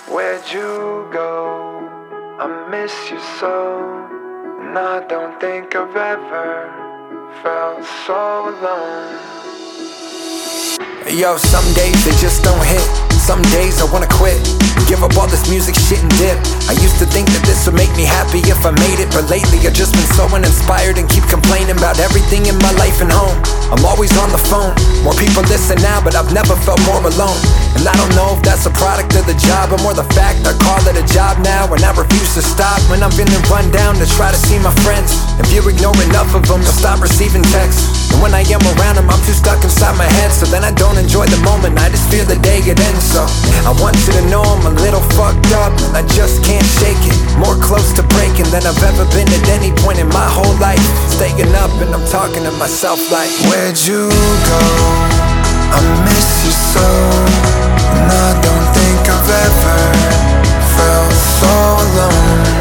Where'd you go? I miss you so, and I don't think I've ever felt so alone. Yo, some days they just don't hit. Some days I wanna quit, give up all this music shit and dip. I used to think that this would make me happy if I made it, but lately I've just been so uninspired and keep complaining about everything in my life and home. I'm always on the phone, more people listen now, but I've never felt more alone. And I don't know if that's a product of the job or more the fact I call it a job now, and I refuse to stop when I'm feeling run down to try to see my friends. If you ignore enough of them, you'll stop receiving texts. And when I am around them, I'm too stuck inside my head, so then I don't enjoy the moment, I just fear the day it ends. So I want you to know I'm a little fucked up, and I just can't shake it. More close to breaking than I've ever been at any point in my whole life. Staying up and I'm talking to myself like, where'd you go? I miss you so, and I don't think I've ever felt so alone.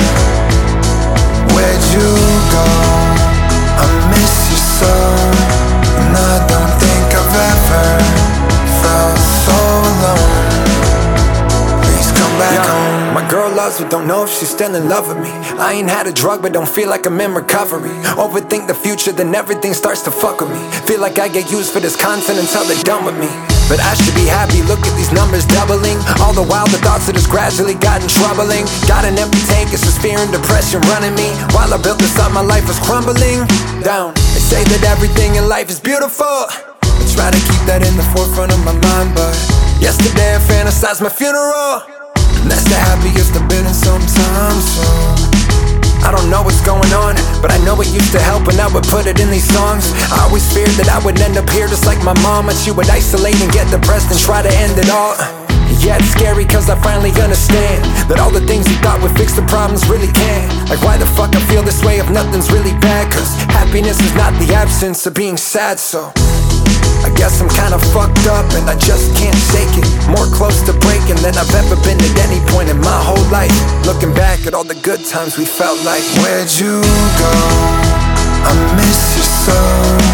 Where'd you go? I miss you so, and I don't think I've ever felt so alone. Please come back home. My girl loves me, don't know if she's still in love with me. I ain't had a drug but don't feel like I'm in recovery. Overthink the future, then everything starts to fuck with me. Feel like I get used for this content until they're done with me. But I should be happy, look at these numbers doubling. All the while the thoughts that has gradually gotten troubling. Got an empty tank, it's just fear and depression running me. While I built this up, my life was crumbling down. They say that everything in life is beautiful, I try to keep that in the forefront of my mind, but yesterday I fantasized my funeral, and that's the happiest I've been in some time. So I don't know what's going on, but I know it used to help when I would put it in these songs. I always feared that I would end up here just like my mom, and she would isolate and get depressed and try to end it all. Yeah, it's scary cause I finally understand that all the things you thought would fix the problems really can't. Like why the fuck I feel this way if nothing's really bad, cause happiness is not the absence of being sad. So I guess I'm kinda fucked up and I just can't shake it. More close to breaking than I've ever been at any point in my whole life. Looking back at all the good times we felt like. Where'd you go? I miss you so,